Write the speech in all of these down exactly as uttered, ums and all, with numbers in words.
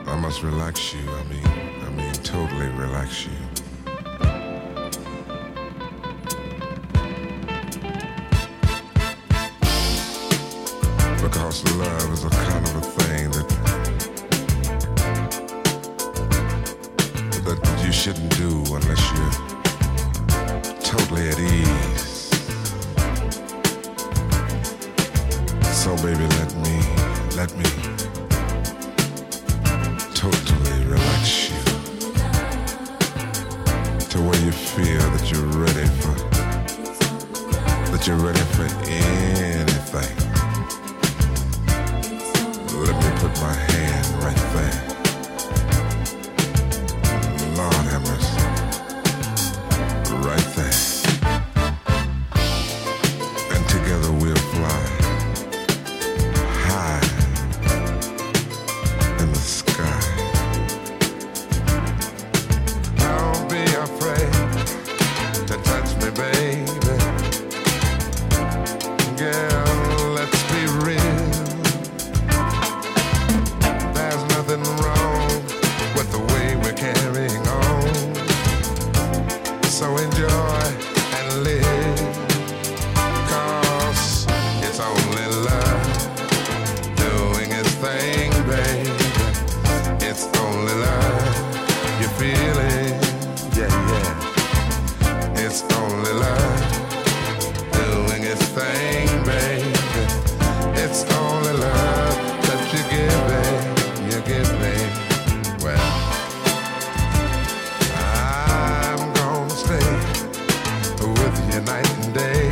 I must relax you. I mean, I mean, totally relax you. Because love is a kind of a thing that that you shouldn't do unless you're totally at ease. So baby, let me, let me totally relax you to where you feel that you're ready for, that you're ready for anything. Let me put my hand right there. Lord have mercy. Right there. And together we'll fly high in the sky. Don't be afraid to touch me, baby. Girl, let's be real. There's nothing wrong with the way we're carrying on. So enjoy and live, 'cause it's only love doing its thing, baby. It's only love, you feel it, yeah, yeah. It's only love doing its thing, baby. It's only love that you give me, you give me. Well, I'm gonna stay with you night and day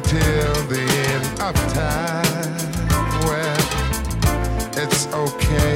until the end of time. Well, it's okay.